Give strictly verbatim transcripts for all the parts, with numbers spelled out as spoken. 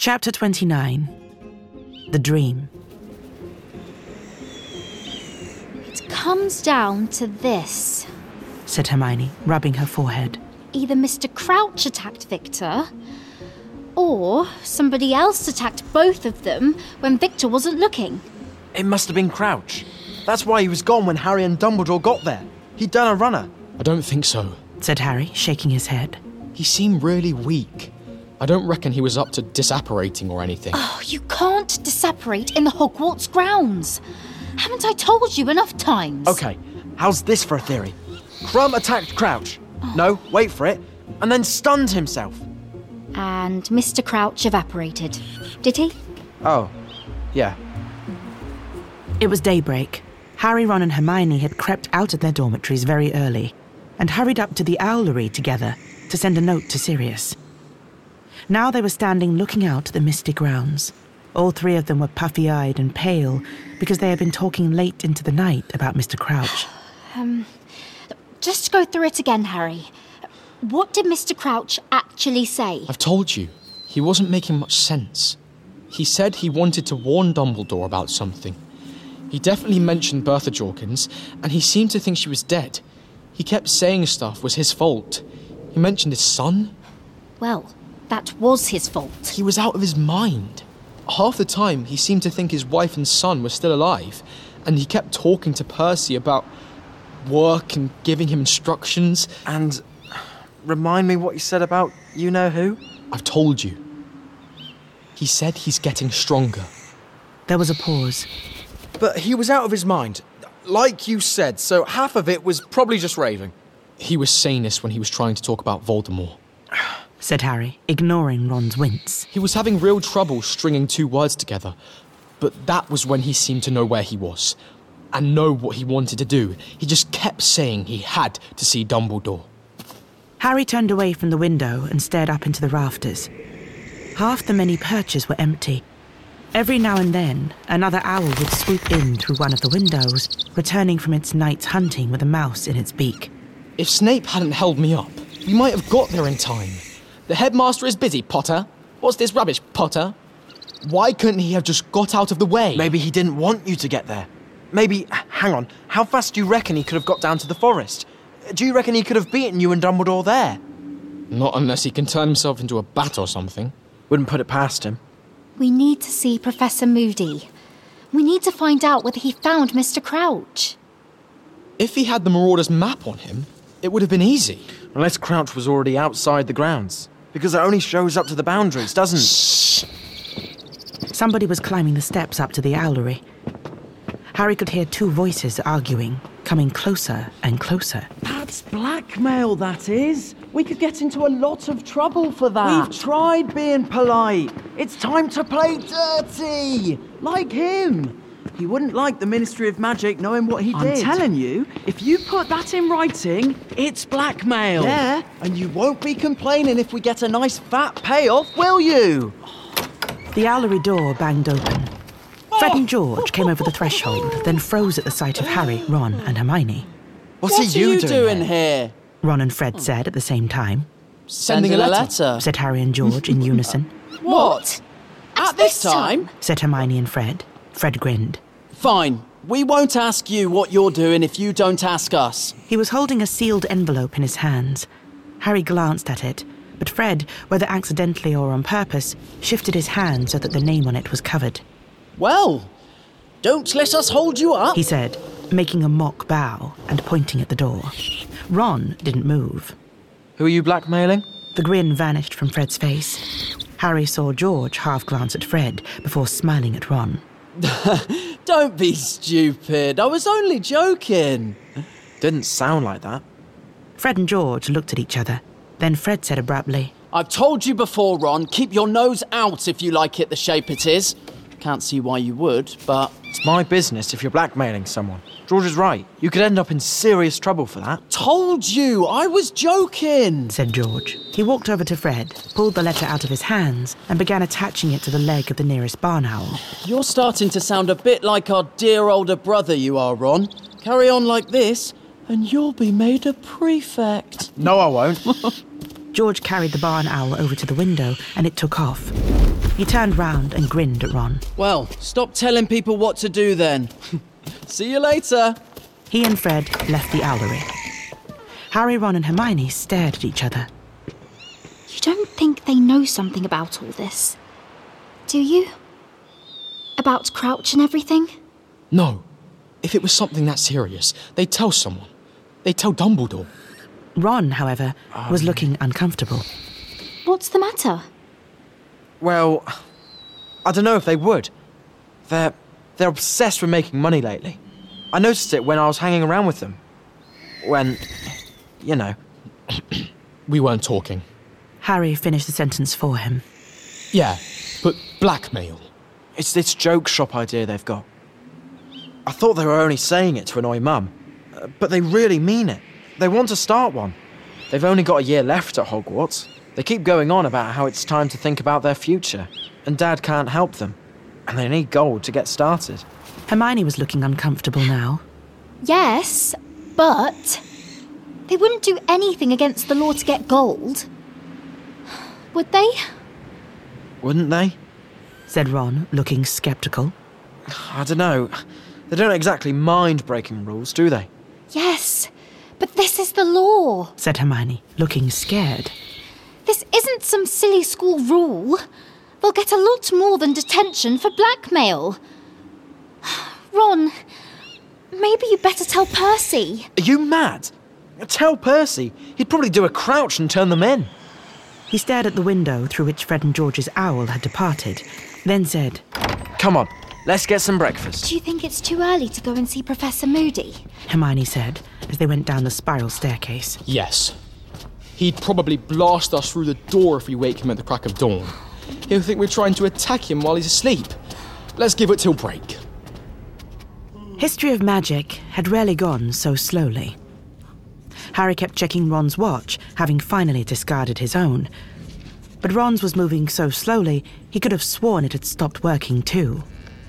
Chapter twenty-nine. The Dream. It comes down to this, said Hermione, rubbing her forehead. Either Mister Crouch attacked Victor, or somebody else attacked both of them when Victor wasn't looking. It must have been Crouch. That's why he was gone when Harry and Dumbledore got there. He'd done a runner. I don't think so, said Harry, shaking his head. He seemed really weak. I don't reckon he was up to disapparating or anything. Oh, you can't disapparate in the Hogwarts grounds. Haven't I told you enough times? Okay, how's this for a theory? Krum attacked Crouch. Oh. No, wait for it. And then stunned himself. And Mister Crouch evaporated. Did he? Oh, yeah. It was daybreak. Harry, Ron and Hermione had crept out of their dormitories very early and hurried up to the owlery together to send a note to Sirius. Now they were standing looking out at the misty grounds. All three of them were puffy-eyed and pale because they had been talking late into the night about Mister Crouch. Um, just to go through it again, Harry. What did Mister Crouch actually say? I've told you. He wasn't making much sense. He said he wanted to warn Dumbledore about something. He definitely mentioned Bertha Jorkins, and he seemed to think she was dead. He kept saying stuff was his fault. He mentioned his son. Well, that was his fault. He was out of his mind. Half the time, he seemed to think his wife and son were still alive, and he kept talking to Percy about work and giving him instructions. And remind me what you said about you-know-who? I've told you. He said he's getting stronger. There was a pause. But he was out of his mind, like you said, so half of it was probably just raving. He was sanest when he was trying to talk about Voldemort, said Harry, ignoring Ron's wince. He was having real trouble stringing two words together, but that was when he seemed to know where he was and know what he wanted to do. He just kept saying he had to see Dumbledore. Harry turned away from the window and stared up into the rafters. Half the many perches were empty. Every now and then, another owl would swoop in through one of the windows, returning from its night's hunting with a mouse in its beak. If Snape hadn't held me up, we might have got there in time. The headmaster is busy, Potter. What's this rubbish, Potter? Why couldn't he have just got out of the way? Maybe he didn't want you to get there. Maybe, hang on, how fast do you reckon he could have got down to the forest? Do you reckon he could have beaten you and Dumbledore there? Not unless he can turn himself into a bat or something. Wouldn't put it past him. We need to see Professor Moody. We need to find out whether he found Mister Crouch. If he had the Marauders map on him, it would have been easy. Unless Crouch was already outside the grounds. Because it only shows up to the boundaries, doesn't it? Shh! Somebody was climbing the steps up to the owlery. Harry could hear two voices arguing, coming closer and closer. That's blackmail, that is. We could get into a lot of trouble for that. We've tried being polite. It's time to play dirty. Like him. He wouldn't like the Ministry of Magic knowing what he did. I'm telling you, if you put that in writing, it's blackmail. Yeah, and you won't be complaining if we get a nice fat payoff, will you? The owlery door banged open. Fred and George came over the threshold, then froze at the sight of Harry, Ron and Hermione. What's what are you, you doing, doing here? here? Ron and Fred said at the same time. Sending, Sending a, letter, a letter, said Harry and George in unison. What? At, At this time? said Hermione and Fred. Fred grinned. Fine. We won't ask you what you're doing if you don't ask us. He was holding a sealed envelope in his hands. Harry glanced at it, but Fred, whether accidentally or on purpose, shifted his hand so that the name on it was covered. Well, don't let us hold you up, he said, making a mock bow and pointing at the door. Ron didn't move. Who are you blackmailing? The grin vanished from Fred's face. Harry saw George half glance at Fred before smiling at Ron. Don't be stupid. I was only joking. Didn't sound like that. Fred and George looked at each other. Then Fred said abruptly, I've told you before, Ron, keep your nose out if you like it the shape it is. Can't see why you would, but... It's my business if you're blackmailing someone. George is right. You could end up in serious trouble for that. Told you, I was joking, said George. He walked over to Fred, pulled the letter out of his hands, and began attaching it to the leg of the nearest barn owl. You're starting to sound a bit like our dear older brother you are, Ron. Carry on like this, and you'll be made a prefect. No, I won't. George carried the barn owl over to the window, and it took off. He turned round and grinned at Ron. Well, stop telling people what to do then. See you later. He and Fred left the owlery. Harry, Ron and Hermione stared at each other. You don't think they know something about all this, do you? About Crouch and everything? No. If it was something that serious, they'd tell someone. They'd tell Dumbledore. Ron, however, was looking uncomfortable. What's the matter? Well, I don't know if they would. They're, they're obsessed with making money lately. I noticed it when I was hanging around with them. When, you know. We weren't talking. Harry finished the sentence for him. Yeah, but blackmail. It's this joke shop idea they've got. I thought they were only saying it to annoy Mum, uh, but they really mean it. They want to start one. They've only got a year left at Hogwarts. They keep going on about how it's time to think about their future, and Dad can't help them, and they need gold to get started. Hermione was looking uncomfortable now. Yes, but they wouldn't do anything against the law to get gold. Would they? Wouldn't they? Said Ron, looking sceptical. I don't know. They don't exactly mind breaking rules, do they? Yes, but this is the law, said Hermione, looking scared. This isn't some silly school rule. They'll get a lot more than detention for blackmail. Ron, maybe you better tell Percy. Are you mad? Tell Percy. He'd probably do a crouch and turn them in. He stared at the window through which Fred and George's owl had departed, then said, Come on, let's get some breakfast. Do you think it's too early to go and see Professor Moody? Hermione said, as they went down the spiral staircase. Yes. He'd probably blast us through the door if we wake him at the crack of dawn. He'll think we're trying to attack him while he's asleep. Let's give it till break. History of Magic had rarely gone so slowly. Harry kept checking Ron's watch, having finally discarded his own. But Ron's was moving so slowly, he could have sworn it had stopped working too.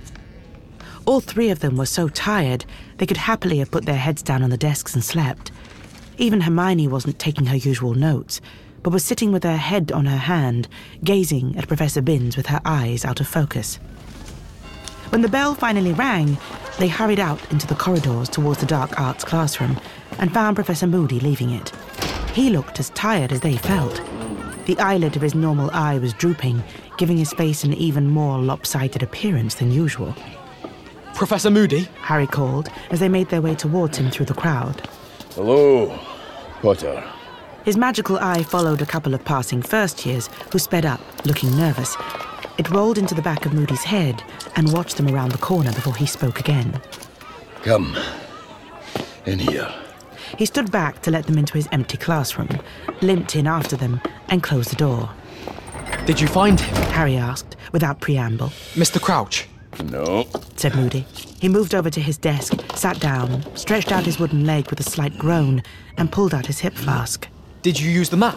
All three of them were so tired, they could happily have put their heads down on the desks and slept. Even Hermione wasn't taking her usual notes, but was sitting with her head on her hand, gazing at Professor Binns with her eyes out of focus. When the bell finally rang, they hurried out into the corridors towards the dark arts classroom and found Professor Moody leaving it. He looked as tired as they felt. The eyelid of his normal eye was drooping, giving his face an even more lopsided appearance than usual. Professor Moody? Harry called as they made their way towards him through the crowd. Hello, Potter. His magical eye followed a couple of passing first years who sped up, looking nervous. It rolled into the back of Moody's head and watched them around the corner before he spoke again. Come. In here. He stood back to let them into his empty classroom, limped in after them, and closed the door. Did you find him? Harry asked, without preamble. Mister Crouch? No. Said Moody. He moved over to his desk, sat down, stretched out his wooden leg with a slight groan, and pulled out his hip flask. Did you use the map?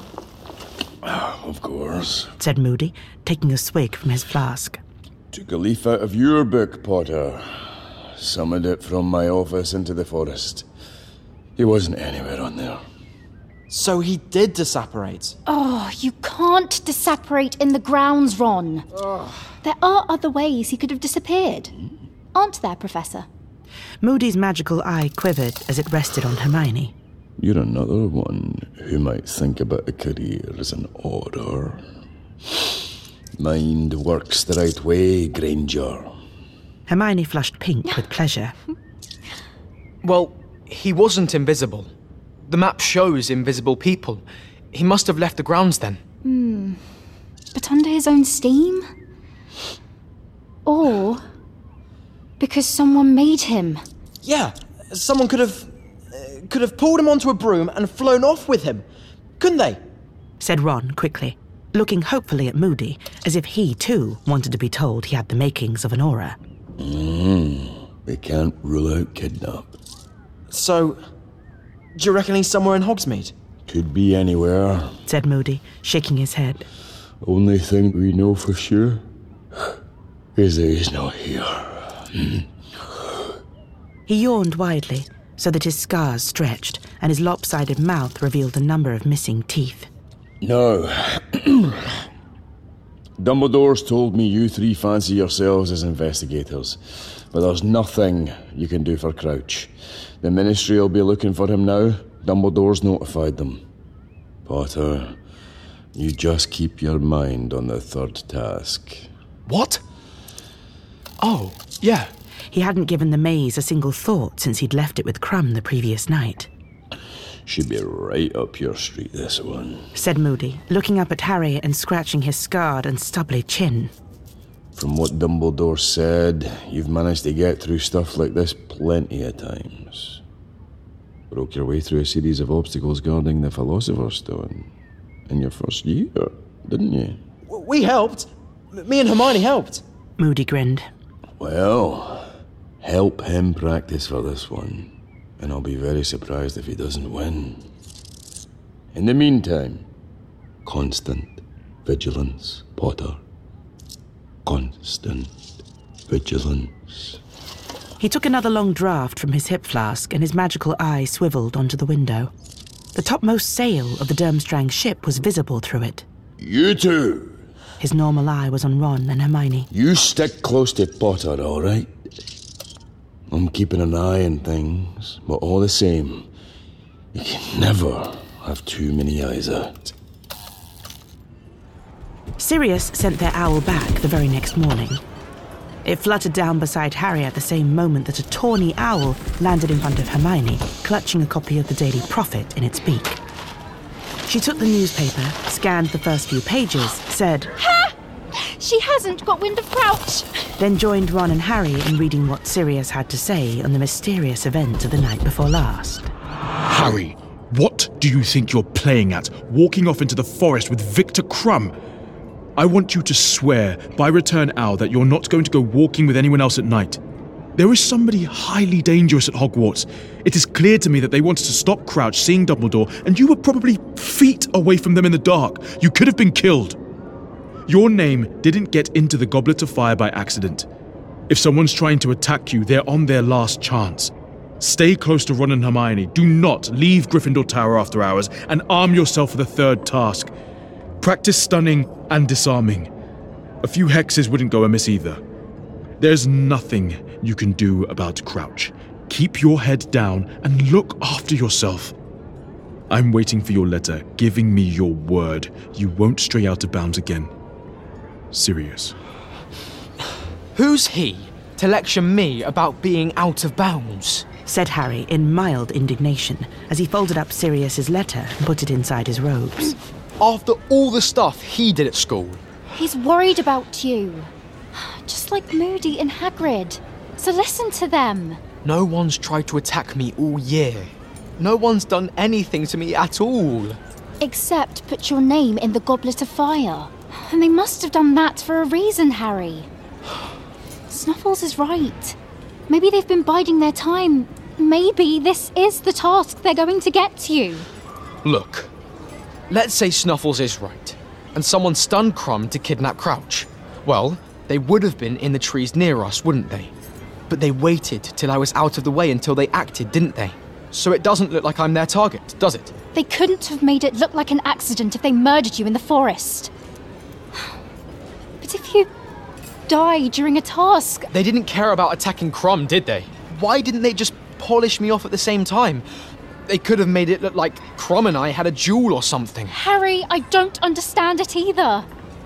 Of course. Said Moody, taking a swig from his flask. Took a leaf out of your book, Potter. Summoned it from my office into the forest. He wasn't anywhere on there. So he did disapparate. Oh, you can't disapparate in the grounds, Ron. Ugh. There are other ways he could have disappeared. Aren't there, Professor? Moody's magical eye quivered as it rested on Hermione. You're another one who might think about a career as an Auror. Mind works the right way, Granger. Hermione flushed pink with pleasure. Well, he wasn't invisible. The map shows invisible people. He must have left the grounds then. Hmm. But under his own steam? Or because someone made him? Yeah, someone could have... Uh, could have pulled him onto a broom and flown off with him. Couldn't they? Said Ron quickly, looking hopefully at Moody, as if he, too, wanted to be told he had the makings of an aura. Mm, we can't rule out kidnap. So, do you reckon he's somewhere in Hogsmeade? Could be anywhere. Said Moody, shaking his head. Only thing we know for sure is that he's not here. Mm. He yawned widely, so that his scars stretched and his lopsided mouth revealed a number of missing teeth. No. Dumbledore's told me you three fancy yourselves as investigators, but there's nothing you can do for Crouch. The Ministry will be looking for him now. Dumbledore's notified them. Potter, you just keep your mind on the third task. What? Oh, yeah. He hadn't given the maze a single thought since he'd left it with Crumb the previous night. Should be right up your street, this one, said Moody, looking up at Harry and scratching his scarred and stubbly chin. From what Dumbledore said, you've managed to get through stuff like this plenty of times. Broke your way through a series of obstacles guarding the Philosopher's Stone in your first year, didn't you? We helped. Me and Hermione helped. Moody grinned. Well, help him practice for this one. And I'll be very surprised if he doesn't win. In the meantime, constant vigilance, Potter. Constant vigilance. He took another long draught from his hip flask and his magical eye swiveled onto the window. The topmost sail of the Durmstrang ship was visible through it. You two! His normal eye was on Ron and Hermione. You stick close to Potter, all right? I'm keeping an eye on things, but all the same, you can never have too many eyes out. Sirius sent their owl back the very next morning. It fluttered down beside Harry at the same moment that a tawny owl landed in front of Hermione, clutching a copy of the Daily Prophet in its beak. She took the newspaper, scanned the first few pages, said, Ha! She hasn't got wind of Crouch! Then joined Ron and Harry in reading what Sirius had to say on the mysterious event of the night before last. Harry, what do you think you're playing at, walking off into the forest with Victor Crumb? I want you to swear by Return Owl that you're not going to go walking with anyone else at night. There is somebody highly dangerous at Hogwarts. It is clear to me that they wanted to stop Crouch seeing Dumbledore, and you were probably feet away from them in the dark. You could have been killed. Your name didn't get into the Goblet of Fire by accident. If someone's trying to attack you, they're on their last chance. Stay close to Ron and Hermione. Do not leave Gryffindor Tower after hours, and arm yourself for the third task. Practice stunning and disarming. A few hexes wouldn't go amiss either. There's nothing you can do about Crouch. Keep your head down and look after yourself. I'm waiting for your letter, giving me your word you won't stray out of bounds again. Sirius. Who's he to lecture me about being out of bounds? Said Harry in mild indignation as he folded up Sirius's letter and put it inside his robes. After all the stuff he did at school. He's worried about you. Just like Moody and Hagrid. So listen to them. No one's tried to attack me all year. No one's done anything to me at all. Except put your name in the Goblet of Fire. And they must have done that for a reason, Harry. Snuffles is right. Maybe they've been biding their time. Maybe this is the task they're going to get to you. Look, let's say Snuffles is right, and someone stunned Crumb to kidnap Crouch. Well, they would have been in the trees near us, wouldn't they? But they waited till I was out of the way until they acted, didn't they? So it doesn't look like I'm their target, does it? They couldn't have made it look like an accident if they murdered you in the forest. But if you die during a task... They didn't care about attacking Crumb, did they? Why didn't they just polish me off at the same time? They could have made it look like Crumb and I had a duel or something. Harry, I don't understand it either.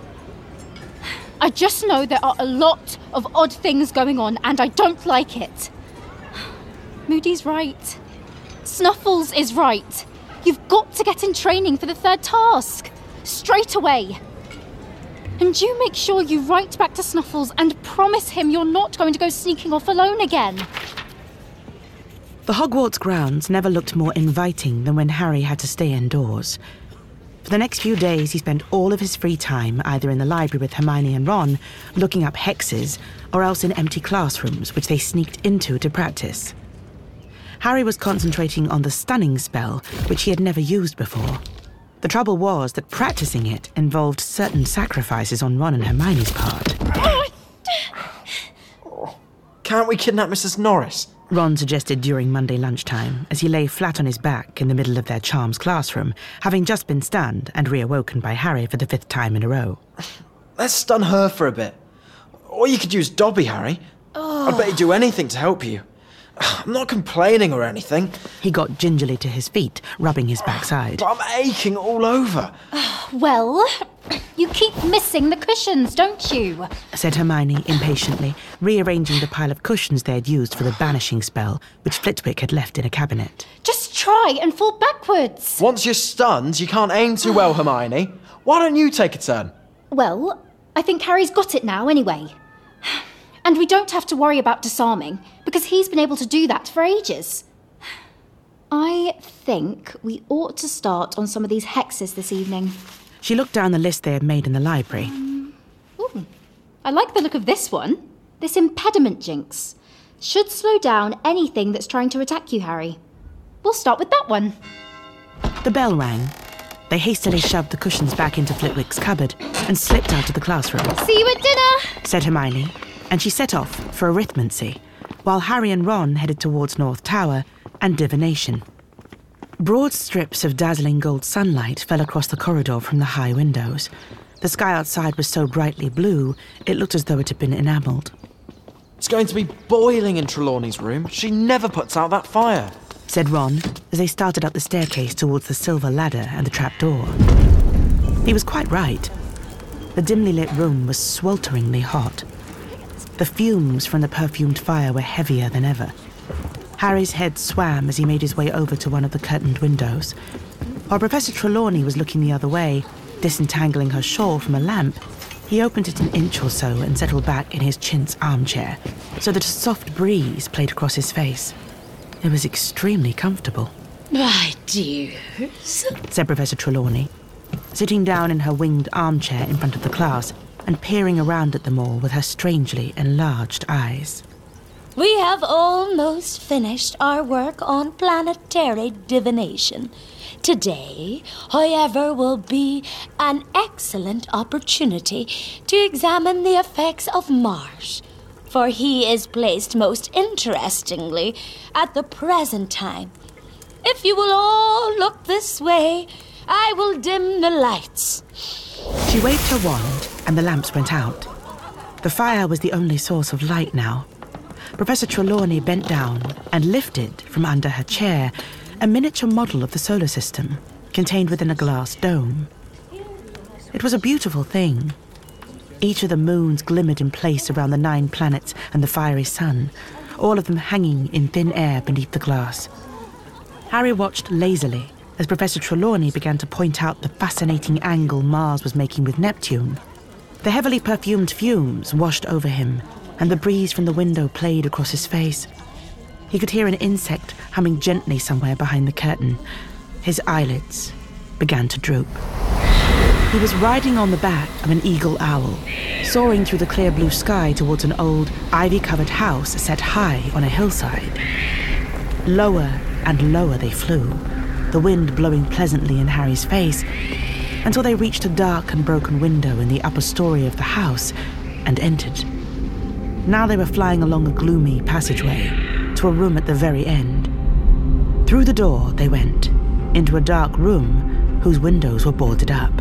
I just know there are a lot of odd things going on, and I don't like it. Moody's right. Snuffles is right. You've got to get in training for the third task. Straight away. And you make sure you write back to Snuffles and promise him you're not going to go sneaking off alone again. The Hogwarts grounds never looked more inviting than when Harry had to stay indoors. For the next few days, he spent all of his free time either in the library with Hermione and Ron, looking up hexes, or else in empty classrooms, which they sneaked into to practice. Harry was concentrating on the stunning spell, which he had never used before. The trouble was that practicing it involved certain sacrifices on Ron and Hermione's part. Can't we kidnap Missus Norris? Ron suggested during Monday lunchtime as he lay flat on his back in the middle of their charms classroom, having just been stunned and reawoken by Harry for the fifth time in a row. Let's stun her for a bit. Or you could use Dobby, Harry. I bet he'd do anything to help you. I'm not complaining or anything. He got gingerly to his feet, rubbing his backside. But I'm aching all over. Well, you keep missing the cushions, don't you? Said Hermione impatiently, rearranging the pile of cushions they had used for the banishing spell, which Flitwick had left in a cabinet. Just try and fall backwards. Once you're stunned, you can't aim too well, Hermione. Why don't you take a turn? Well, I think Harry's got it now anyway. And we don't have to worry about disarming, because he's been able to do that for ages. I think we ought to start on some of these hexes this evening. She looked down the list they had made in the library. Um, ooh, I like the look of this one. This impediment jinx. Should slow down anything that's trying to attack you, Harry. We'll start with that one. The bell rang. They hastily shoved the cushions back into Flitwick's cupboard and slipped out of the classroom. See you at dinner, said Hermione, and she set off for arithmancy, while Harry and Ron headed towards North Tower and divination. Broad strips of dazzling gold sunlight fell across the corridor from the high windows. The sky outside was so brightly blue, it looked as though it had been enamelled. It's going to be boiling in Trelawney's room. She never puts out that fire, said Ron as they started up the staircase towards the silver ladder and the trapdoor. He was quite right. The dimly lit room was swelteringly hot. The fumes from the perfumed fire were heavier than ever. Harry's head swam as he made his way over to one of the curtained windows. While Professor Trelawney was looking the other way, disentangling her shawl from a lamp, he opened it an inch or so and settled back in his chintz armchair, so that a soft breeze played across his face. It was extremely comfortable. My dears, said Professor Trelawney, sitting down in her winged armchair in front of the class and peering around at them all with her strangely enlarged eyes. We have almost finished our work on planetary divination. Today, however, will be an excellent opportunity to examine the effects of Mars, for he is placed most interestingly at the present time. If you will all look this way, I will dim the lights. She waved her wand, and the lamps went out. The fire was the only source of light now. Professor Trelawney bent down and lifted from under her chair a miniature model of the solar system, contained within a glass dome. It was a beautiful thing. Each of the moons glimmered in place around the nine planets and the fiery sun, all of them hanging in thin air beneath the glass. Harry watched lazily as Professor Trelawney began to point out the fascinating angle Mars was making with Neptune. The heavily perfumed fumes washed over him, and the breeze from the window played across his face. He could hear an insect humming gently somewhere behind the curtain. His eyelids began to droop. He was riding on the back of an eagle owl, soaring through the clear blue sky towards an old, ivy-covered house set high on a hillside. Lower and lower they flew, the wind blowing pleasantly in Harry's face, until they reached a dark and broken window in the upper story of the house and entered. Now they were flying along a gloomy passageway to a room at the very end. Through the door they went, into a dark room whose windows were boarded up.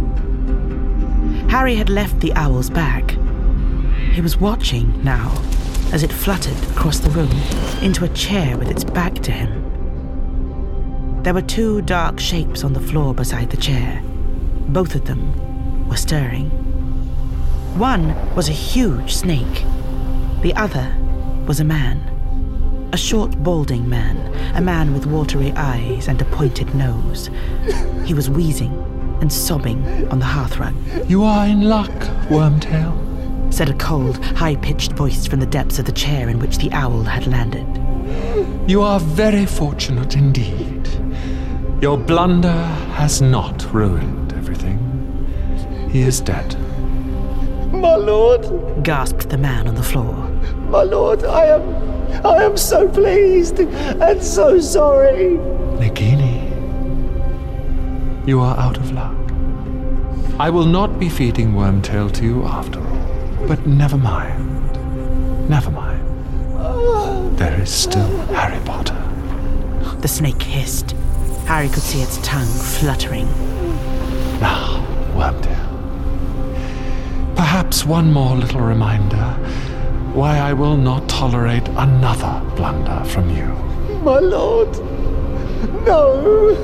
Harry had left the owl's back. He was watching now as it fluttered across the room into a chair with its back to him. There were two dark shapes on the floor beside the chair. Both of them were stirring. One was a huge snake. The other was a man. A short, balding man, a man with watery eyes and a pointed nose. He was wheezing and sobbing on the hearthrug. You are in luck, Wormtail, said a cold, high-pitched voice from the depths of the chair in which the owl had landed. You are very fortunate indeed. Your blunder has not ruined everything. He is dead. My lord, gasped the man on the floor. My lord, I am, I am so pleased and so sorry. Nagini, you are out of luck. I will not be feeding Wormtail to you after all. But never mind. Never mind. There is still Harry Potter. The snake hissed. Harry could see its tongue fluttering. Now, Wormtail, perhaps one more little reminder why I will not tolerate another blunder from you. My lord, no.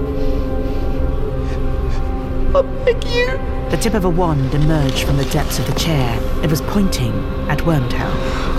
I beg you. The tip of a wand emerged from the depths of the chair. It was pointing at Wormtail.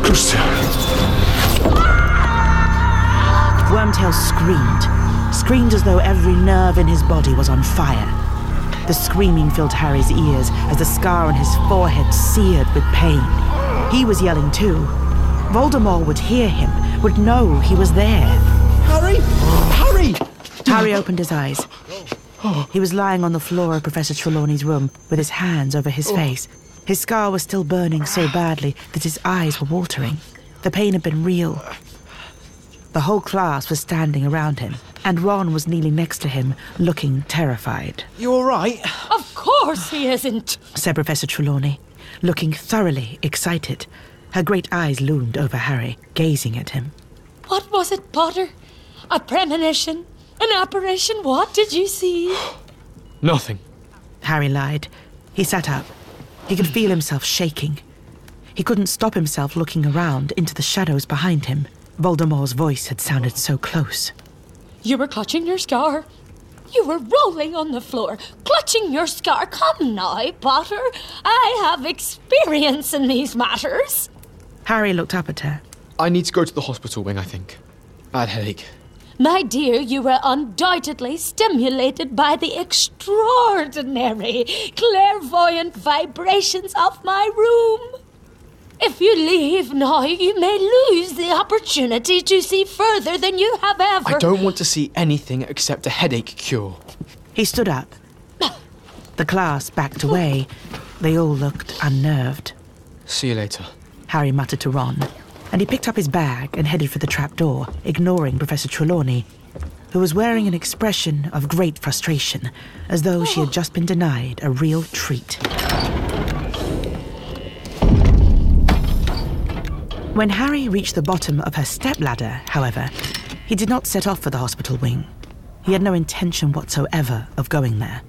Wormtail screamed, screamed as though every nerve in his body was on fire. The screaming filled Harry's ears as the scar on his forehead seared with pain. He was yelling too. Voldemort would hear him, would know he was there. Harry! Harry! Harry opened his eyes. He was lying on the floor of Professor Trelawney's room with his hands over his face. His scar was still burning so badly that his eyes were watering. The pain had been real. The whole class was standing around him, and Ron was kneeling next to him, looking terrified. You all right? Of course he isn't, said Professor Trelawney, looking thoroughly excited. Her great eyes loomed over Harry, gazing at him. What was it, Potter? A premonition? An apparition? What did you see? Nothing. Harry lied. He sat up. He could feel himself shaking. He couldn't stop himself looking around into the shadows behind him. Voldemort's voice had sounded so close. You were clutching your scar. You were rolling on the floor, clutching your scar. Come now, Potter. I have experience in these matters. Harry looked up at her. I need to go to the hospital wing, I think. I had a headache. My dear, you were undoubtedly stimulated by the extraordinary clairvoyant vibrations of my room. If you leave now, you may lose the opportunity to see further than you have ever... I don't want to see anything except a headache cure. He stood up. The class backed away. They all looked unnerved. See you later. Harry muttered to Ron, and he picked up his bag and headed for the trapdoor, ignoring Professor Trelawney, who was wearing an expression of great frustration, as though she had just been denied a real treat. When Harry reached the bottom of her stepladder, however, he did not set off for the hospital wing. He had no intention whatsoever of going there.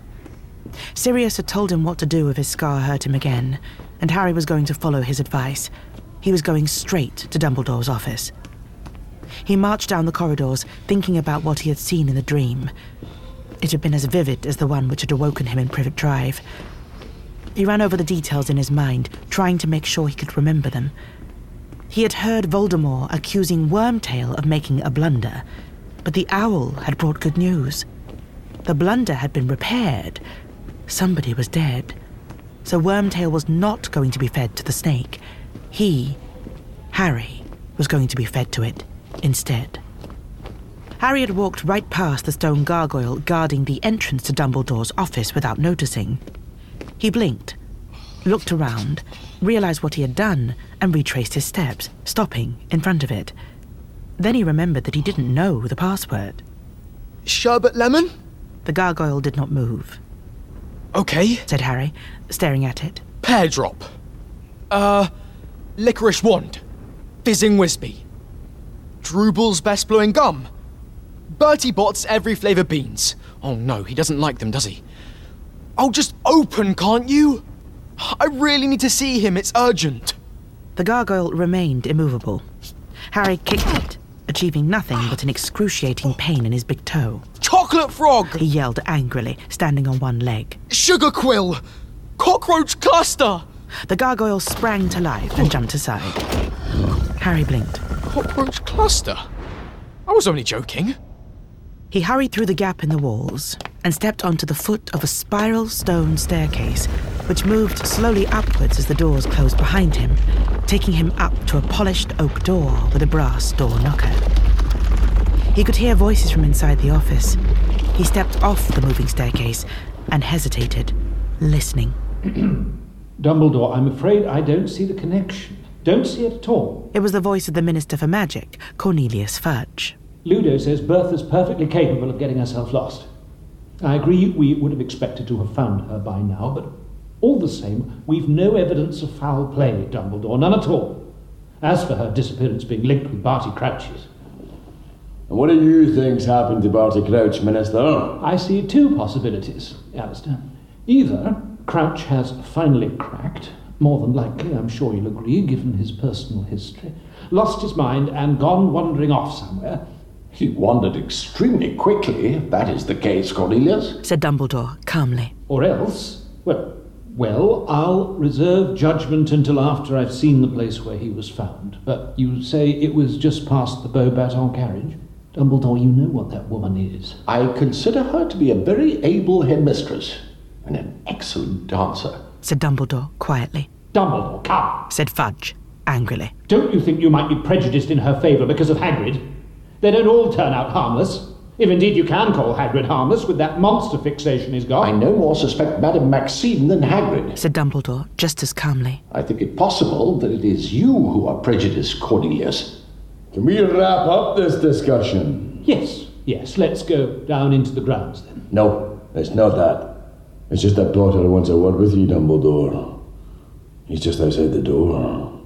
Sirius had told him what to do if his scar hurt him again, and Harry was going to follow his advice. He was going straight to Dumbledore's office. He marched down the corridors, thinking about what he had seen in the dream. It had been as vivid as the one which had awoken him in Privet Drive. He ran over the details in his mind, trying to make sure he could remember them. He had heard Voldemort accusing Wormtail of making a blunder, but the owl had brought good news. The blunder had been repaired. Somebody was dead. So Wormtail was not going to be fed to the snake. He, Harry, was going to be fed to it instead. Harry had walked right past the stone gargoyle guarding the entrance to Dumbledore's office without noticing. He blinked, looked around, realized what he had done, and retraced his steps, stopping in front of it. Then he remembered that he didn't know the password. Sherbet lemon? The gargoyle did not move. Okay, said Harry, staring at it. Pear drop. Uh, licorice wand. Fizzing Wisby. Drubel's best blowing gum. Bertie Bott's every flavour beans. Oh no, he doesn't like them, does he? Oh, just open, can't you? I really need to see him, it's urgent. The gargoyle remained immovable. Harry kicked it, achieving nothing but an excruciating pain in his big toe. Chocolate frog! He yelled angrily, standing on one leg. Sugar quill! Cockroach cluster! The gargoyle sprang to life and jumped aside. Harry blinked. Cockroach cluster? I was only joking. He hurried through the gap in the walls and stepped onto the foot of a spiral stone staircase, which moved slowly upwards as the doors closed behind him, taking him up to a polished oak door with a brass door knocker. He could hear voices from inside the office. He stepped off the moving staircase and hesitated, listening. Dumbledore, I'm afraid I don't see the connection. Don't see it at all. It was the voice of the Minister for Magic, Cornelius Fudge. Ludo says Bertha's perfectly capable of getting herself lost. I agree we would have expected to have found her by now, but all the same, we've no evidence of foul play, Dumbledore, none at all. As for her disappearance being linked with Barty Crouch's. And what do you think's happened to Barty Crouch, Minister? I see two possibilities, Alistair. Either Crouch has finally cracked, more than likely, I'm sure you'll agree, given his personal history, lost his mind and gone wandering off somewhere. He wandered extremely quickly, if that is the case, Cornelius, said Dumbledore calmly. Or else, well, well, I'll reserve judgment until after I've seen the place where he was found. But you say it was just past the Beauxbatons carriage? Dumbledore, you know what that woman is. I consider her to be a very able headmistress and an excellent dancer, said Dumbledore quietly. Dumbledore, come, said Fudge angrily. Don't you think you might be prejudiced in her favour because of Hagrid? They don't all turn out harmless. If indeed you can call Hagrid harmless with that monster fixation he's got. I no more suspect Madame Maxime than Hagrid, said Dumbledore just as calmly. I think it possible that it is you who are prejudiced, Cornelius. Can we wrap up this discussion? Yes, yes, let's go down into the grounds then. No, it's not that. It's just that Potter wants a word with you, Dumbledore. He's just outside the door.